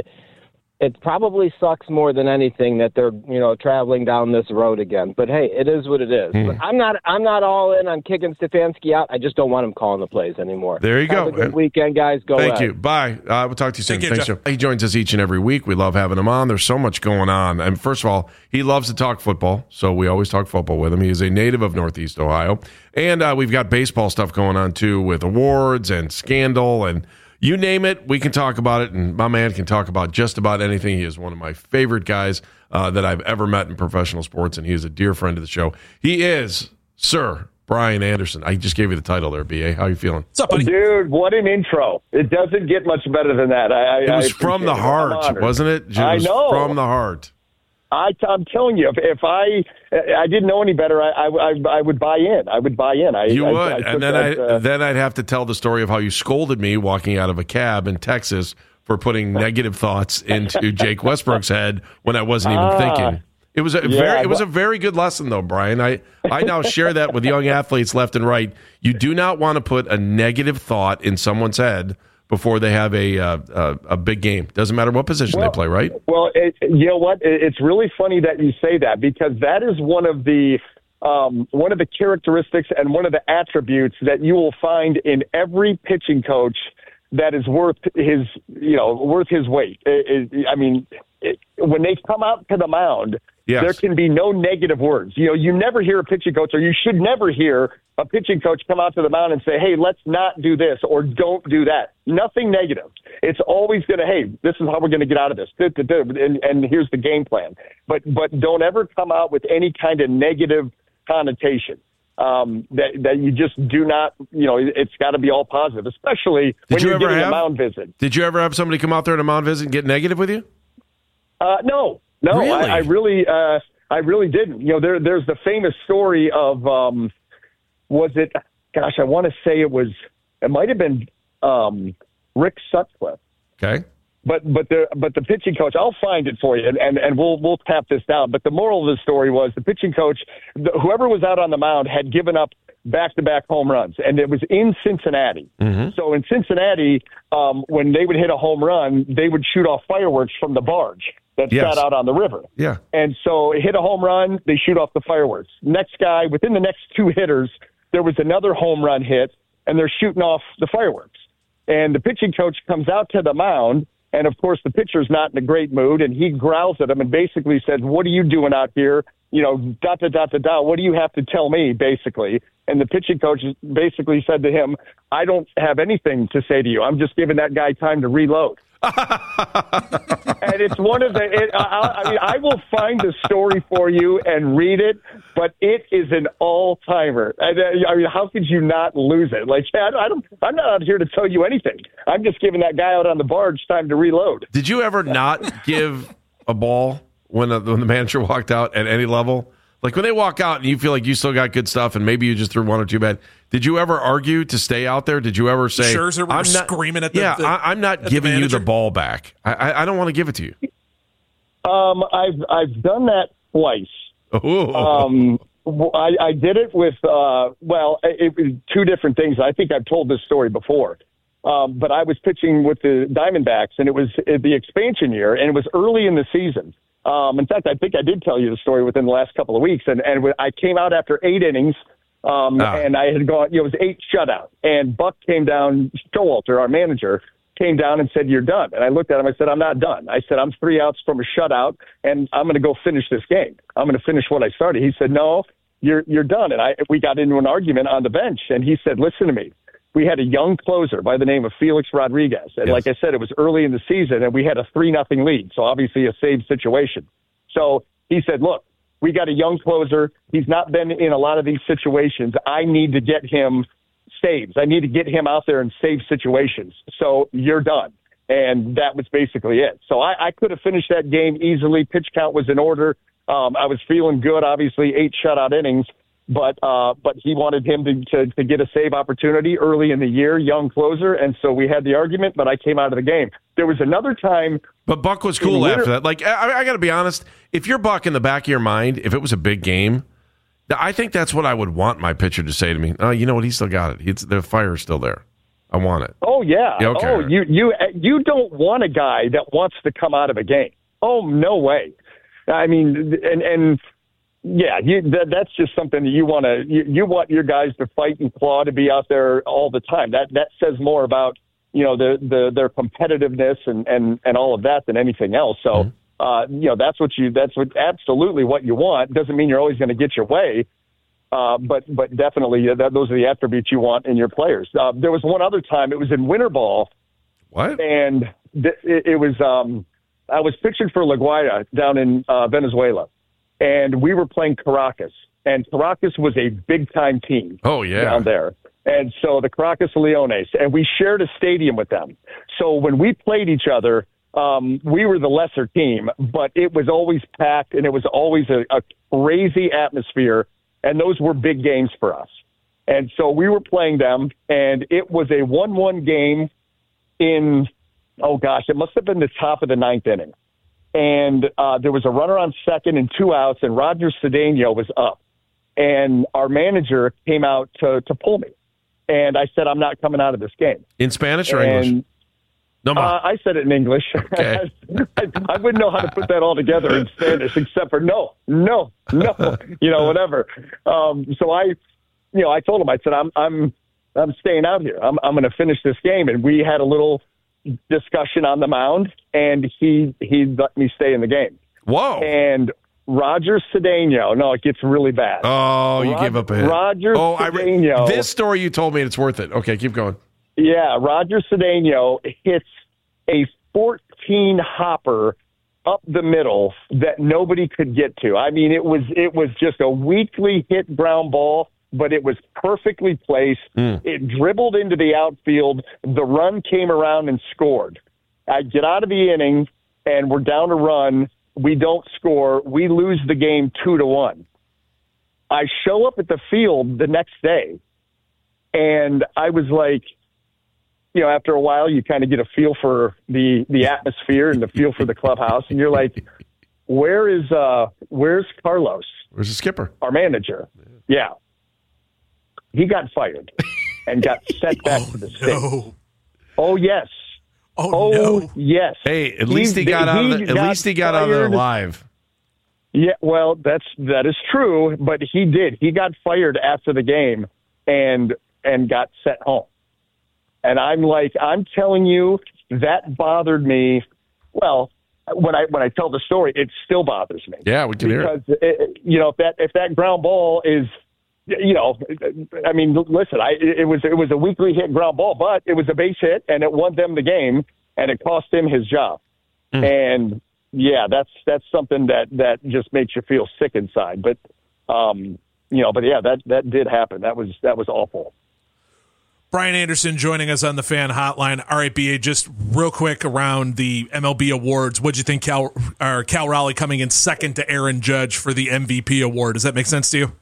it probably sucks more than anything that they're, you know, traveling down this road again. But hey, it is what it is. Hmm. But I'm not I'm not all in on kicking Stefanski out. I just don't want him calling the plays anymore. There you Have go. a good weekend, guys. Go Thank ahead. you. Bye. Uh, we'll talk to you soon. Thank you, Thanks, Jeff. Jeff. He joins us each and every week. We love having him on. There's so much going on. And first of all, he loves to talk football, so we always talk football with him. He is a native of Northeast Ohio. And uh, we've got baseball stuff going on, too, with awards and scandal and you name it, we can talk about it, and my man can talk about just about anything. He is one of my favorite guys uh, that I've ever met in professional sports, and he is a dear friend of the show. He is Sir Brian Anderson. I just gave you the title there, B A. How you feeling? What's up, buddy? Dude, what an intro. It doesn't get much better than that. I, I, It was I from the it. heart, wasn't it? It I was know. from the heart. I, I'm telling you, if, if I I didn't know any better, I, I, I would buy in. I would buy in. I, You I, would, I and then that, I uh, then I'd have to tell the story of how you scolded me walking out of a cab in Texas for putting negative thoughts into Jake Westbrook's head when I wasn't even ah, thinking. It was a yeah, very it was a very good lesson though, Brian. I, I now share that with young athletes left and right. You do not want to put a negative thought in someone's head before they have a uh, a, a big game. Doesn't matter what position well, they play, right? Well, it, you know what? It's really funny that you say that because that is one of the um, one of the characteristics and one of the attributes that you will find in every pitching coach that is worth his, you know, worth his weight. It, it, I mean, it, when they come out to the mound, yes. there can be no negative words. You know, you never hear a pitching coach, or you should never hear a pitching coach come out to the mound and say, hey, let's not do this or don't do that. Nothing negative. It's always going to, hey, this is how we're going to get out of this. And, and here's the game plan. But but don't ever come out with any kind of negative connotation. Um, that that you just do not, you know, it's got to be all positive, especially Did when you you're ever getting have, a mound visit. Did you ever have somebody come out there in a mound visit and get negative with you? Uh, no, no, really? I, I really, uh, I really didn't. You know, there, there's the famous story of, um, was it? Gosh, I want to say it was. It might have been um, Rick Sutcliffe. Okay. But but the but the pitching coach, I'll find it for you, and, and, and we'll we'll tap this down. But the moral of the story was the pitching coach, the, whoever was out on the mound, had given up back-to-back home runs, and it was in Cincinnati. Mm-hmm. So in Cincinnati, um, when they would hit a home run, they would shoot off fireworks from the barge that yes. sat out on the river. Yeah. And so it hit a home run, they shoot off the fireworks. Next guy, within the next two hitters, there was another home run hit, and they're shooting off the fireworks. And the pitching coach comes out to the mound. And, of course, the pitcher's not in a great mood, and he growls at him and basically says, what are you doing out here? You know, dot, dot, dot, dot, dot. What do you have to tell me, basically? And the pitching coach basically said to him, I don't have anything to say to you. I'm just giving that guy time to reload. And it's one of the it, I, I mean, I will find the story for you and read it, but it is an all-timer. I, I mean, how could you not lose it? Like, I don't, I don't, I'm not out here to tell you anything. I'm just giving that guy out on the barge time to reload. Did you ever not give a ball when, a, when the manager walked out at any level? Like when they walk out and you feel like you still got good stuff and maybe you just threw one or two bad, did you ever argue to stay out there? Did you ever say, Scherzer were I'm not, screaming at the Yeah, the, I, I'm not giving the you the ball back. I, I, I don't want to give it to you. Um, I've I've done that twice. Ooh. Um, I, I did it with, uh, well, it was two different things. I think I've told this story before. Um, but I was pitching with the Diamondbacks, and it was the expansion year, and it was early in the season. Um, in fact, I think I did tell you the story within the last couple of weeks, and, and I came out after eight innings, um, ah. and I had gone, you know, it was eight shutout, and Buck came down, Showalter, our manager, came down and said, you're done. And I looked at him, I said, I'm not done. I said, I'm three outs from a shutout, and I'm going to go finish this game. I'm going to finish what I started. He said, no, you're you're done. And I we got into an argument on the bench, and he said, listen to me. We had a young closer by the name of Felix Rodriguez. And yes. like I said, it was early in the season, and we had a three nothing lead, so obviously a saved situation. So he said, look, we got a young closer. He's not been in a lot of these situations. I need to get him saves. I need to get him out there and save situations. So you're done. And that was basically it. So I, I could have finished that game easily. Pitch count was in order. Um, I was feeling good, obviously, eight shutout innings. But uh, but he wanted him to, to, to get a save opportunity early in the year, young closer, and so we had the argument, but I came out of the game. There was another time. But Buck was cool winter, after that. Like, I, I got to be honest, if you're Buck in the back of your mind, if it was a big game, I think that's what I would want my pitcher to say to me. Oh, you know what? He still got it. It's, the fire's still there. I want it. Oh, yeah. yeah okay. Oh, you, you, you don't want a guy that wants to come out of a game. Oh, no way. I mean, and and – Yeah, you, that, that's just something that you want to. You, you want your guys to fight and claw to be out there all the time. That that says more about you know the, the their competitiveness and, and, and all of that than anything else. So mm-hmm. uh, you know that's what you that's what absolutely what you want. Doesn't mean you're always going to get your way, uh, but but definitely that, those are the attributes you want in your players. Uh, there was one other time. It was in winter ball. What? And th- it, it was um, I was pitching for La Guaira down in uh, Venezuela. And we were playing Caracas, and Caracas was a big-time team oh, yeah. down there. And so the Caracas Leones, and we shared a stadium with them. So when we played each other, um, we were the lesser team, but it was always packed, and it was always a, a crazy atmosphere, and those were big games for us. And so we were playing them, and it was a one one game in oh gosh, it must have been the top of the ninth inning. And uh, there was a runner on second and two outs, and Roger Cedeno was up. And our manager came out to, to pull me. And I said, I'm not coming out of this game. In Spanish or and, English? No, uh, I said it in English. Okay. I, I wouldn't know how to put that all together in Spanish, except for no, no, no, you know, whatever. Um, so I, you know, I told him, I said, I'm, I'm, I'm staying out here. I'm, I'm going to finish this game. And we had a little discussion on the mound, and he, he let me stay in the game. Whoa. And Roger Cedeno, no, it gets really bad. Oh, you Roger, gave up a hit. Roger oh, Cedeno. I re- this story you told me, it's worth it. Okay, keep going. Yeah, Roger Cedeno hits a fourteen hopper up the middle that nobody could get to. I mean, it was it was just a weakly hit ground ball, but it was perfectly placed. Mm. It dribbled into the outfield. The run came around and scored. I get out of the inning, and we're down a run. We don't score. We lose the game two to one. I show up at the field the next day, and I was like, you know, after a while, you kind of get a feel for the, the atmosphere and the feel for the clubhouse, and you're like, where is uh, where's Carlos? Where's the skipper? Our manager. Yeah. He got fired and got sent back oh, to the no. state. Oh, yes. Oh, oh no. yes. Hey, at least he, he got out of the, at least he got out of there alive. Yeah, well, that's that is true, but he did. He got fired after the game and and got sent home. And I'm like, I'm telling you, that bothered me. Well, when I when I tell the story, it still bothers me. Yeah, we can hear it. Because it, you know, if that if that ground ball is, you know, I mean, listen, I it was it was a weakly hit ground ball, but it was a base hit, and it won them the game, and it cost him his job. Mm. And yeah, that's that's something that that just makes you feel sick inside. But um, you know, but yeah, that that did happen. That was that was awful. Brian Anderson joining us on the Fan Hotline. All right, B A, just real quick around the M L B awards. What'd you think Cal or Cal Raleigh coming in second to Aaron Judge for the M V P award? Does that make sense to you?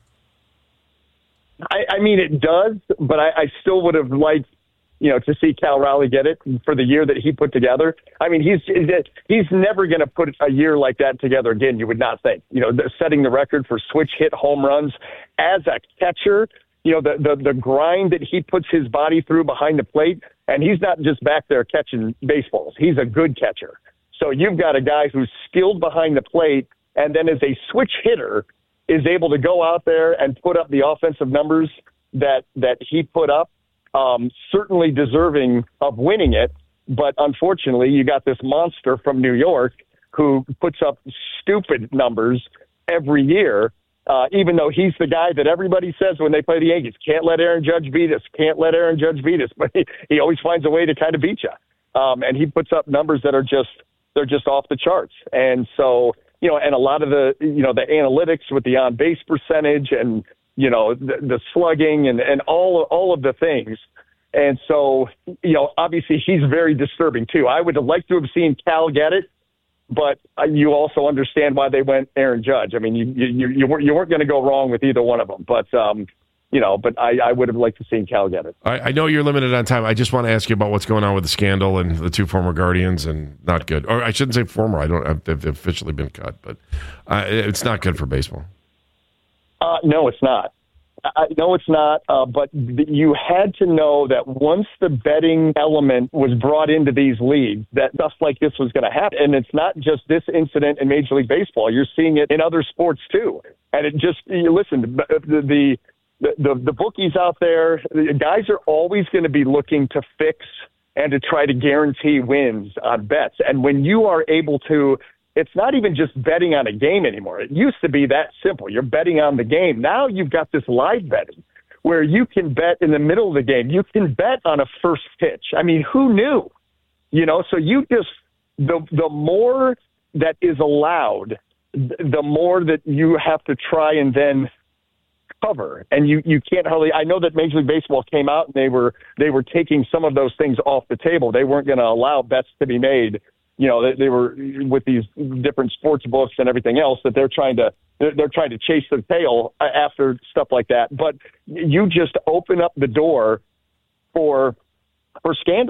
I, I mean, it does, but I, I still would have liked, you know, to see Cal Raleigh get it for the year that he put together. I mean, he's he's never going to put a year like that together again. You would not think, you know, setting the record for switch hit home runs as a catcher. You know, the, the, the grind that he puts his body through behind the plate, and he's not just back there catching baseballs. He's a good catcher. So you've got a guy who's skilled behind the plate, and then as a switch hitter is able to go out there and put up the offensive numbers that, that he put up, um, certainly deserving of winning it. But unfortunately, you got this monster from New York who puts up stupid numbers every year. Uh, even though he's the guy that everybody says when they play the Yankees, can't let Aaron Judge beat us, can't let Aaron Judge beat us, but he, he always finds a way to kind of beat you. Um, and he puts up numbers that are just, they're just off the charts. And so, you know, and a lot of the, you know, the analytics with the on base percentage and, you know, the, the slugging and, and all, all of the things. And so, you know, obviously he's very disturbing too. I would have liked to have seen Cal get it, but you also understand why they went Aaron Judge. I mean, you you you weren't, you weren't going to go wrong with either one of them. But um, you know, but I, I would have liked to see Cal get it. I, I know you're limited on time. I just want to ask you about what's going on with the scandal and the two former Guardians, and not good. Or I shouldn't say former. I don't. They've officially been cut, but uh, it's not good for baseball. Uh, no, it's not. I, no, it's not. Uh, but you had to know that once the betting element was brought into these leagues, that stuff like this was going to happen. And it's not just this incident in Major League Baseball. You're seeing it in other sports too. And it just, you listen, the the the, the, the bookies out there, the guys are always going to be looking to fix and to try to guarantee wins on bets. And when you are able to, it's not even just betting on a game anymore. It used to be that simple. You're betting on the game. Now you've got this live betting where you can bet in the middle of the game. You can bet on a first pitch. I mean, who knew? You know, so you just, the the more that is allowed, the more that you have to try and then cover. And you, you can't hardly, I know that Major League Baseball came out and they were, they were taking some of those things off the table. They weren't going to allow bets to be made. You know, they, they were with these different sports books and everything else that they're trying to they're, they're trying to chase the tail after stuff like that. But you just open up the door for for scandal,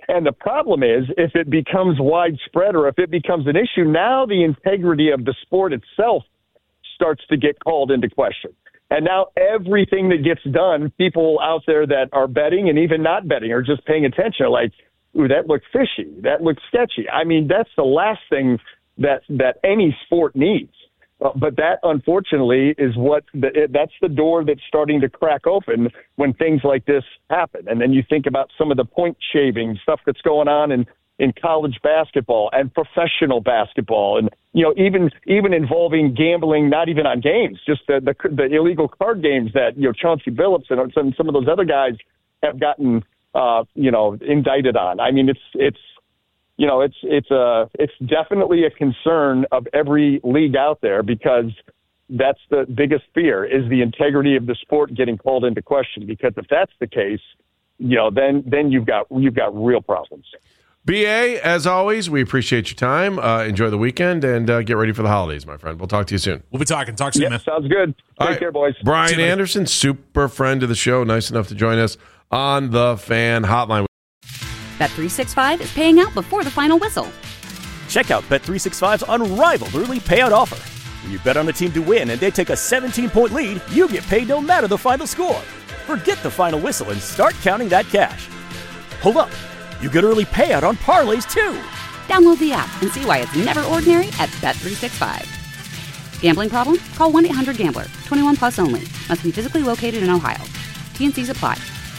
And the problem is, if it becomes widespread or if it becomes an issue, now the integrity of the sport itself starts to get called into question. And now everything that gets done, people out there that are betting and even not betting are just paying attention, are like, ooh, that looks fishy. That looks sketchy. I mean, that's the last thing that, that any sport needs. Uh, but that, unfortunately, is what the, it, that's the door that's starting to crack open when things like this happen. And then you think about some of the point shaving stuff that's going on in, in college basketball and professional basketball, and you know, even even involving gambling, not even on games, just the the, the illegal card games that you know Chauncey Billups and some some of those other guys have gotten uh, you know indicted on. I mean, it's it's. You know, it's it's a it's definitely a concern of every league out there, because that's the biggest fear, is the integrity of the sport getting called into question. Because if that's the case, you know, then then you've got you've got real problems. B A, as always, we appreciate your time. Uh, enjoy the weekend and uh, get ready for the holidays, my friend. We'll talk to you soon. We'll be talking. Talk soon, yep, man. Sounds good. Take All right. care, boys. Brian Anderson, super friend of the show, nice enough to join us on the Fan Hotline. Bet three sixty-five is paying out before the final whistle. Check out Bet three sixty-five's unrivaled early payout offer. When you bet on a team to win and they take a seventeen-point lead, you get paid no matter the final score. Forget the final whistle and start counting that cash. Hold up. You get early payout on parlays, too. Download the app and see why it's never ordinary at Bet three sixty-five. Gambling problem? Call one eight hundred gambler. twenty-one plus only. Must be physically located in Ohio. T and C's apply.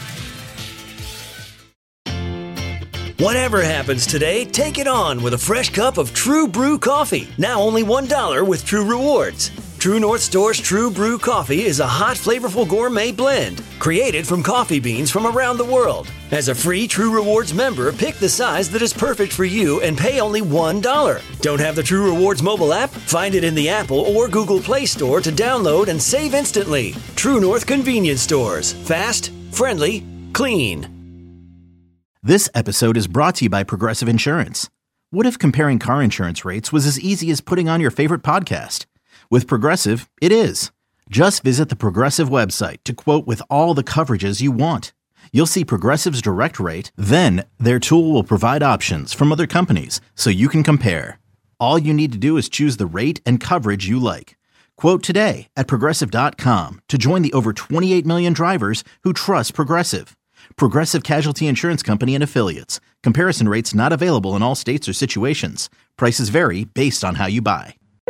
Whatever happens today, take it on with a fresh cup of True Brew coffee. Now only one dollar with True Rewards. True North Store's True Brew coffee is a hot, flavorful gourmet blend created from coffee beans from around the world. As a free True Rewards member, pick the size that is perfect for you and pay only one dollar. Don't have the True Rewards mobile app? Find it in the Apple or Google Play Store to download and save instantly. True North Convenience Stores. Fast, friendly, clean. This episode is brought to you by Progressive Insurance. What if comparing car insurance rates was as easy as putting on your favorite podcast? With Progressive, it is. Just visit the Progressive website to quote with all the coverages you want. You'll see Progressive's direct rate, then their tool will provide options from other companies so you can compare. All you need to do is choose the rate and coverage you like. Quote today at Progressive dot com to join the over twenty-eight million drivers who trust Progressive. Progressive Casualty Insurance Company and Affiliates. Comparison rates not available in all states or situations. Prices vary based on how you buy.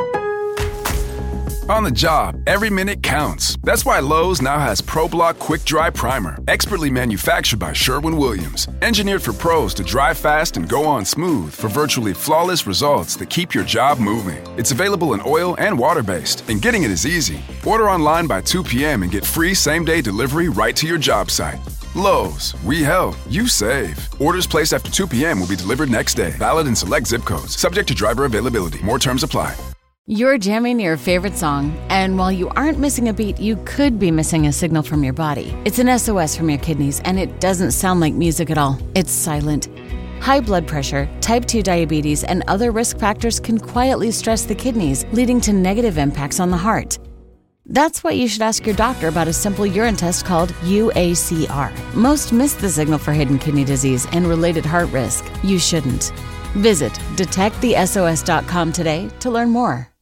On the job, every minute counts. That's why Lowe's now has ProBlock Quick Dry Primer, expertly manufactured by Sherwin-Williams. Engineered for pros to dry fast and go on smooth for virtually flawless results that keep your job moving. It's available in oil and water-based, and getting it is easy. Order online by two p.m. and get free same-day delivery right to your job site. Lowe's, we help, you save. Orders placed after two p.m. will be delivered next day. Valid in select zip codes. Subject to driver availability. More terms apply. You're jamming your favorite song, and while you aren't missing a beat, you could be missing a signal from your body. It's an S O S from your kidneys, and it doesn't sound like music at all. It's silent. High blood pressure, type two diabetes, and other risk factors can quietly stress the kidneys, leading to negative impacts on the heart. That's why you should ask your doctor about a simple urine test called U A C R. Most miss the signal for hidden kidney disease and related heart risk. You shouldn't. Visit detect the S O S dot com today to learn more.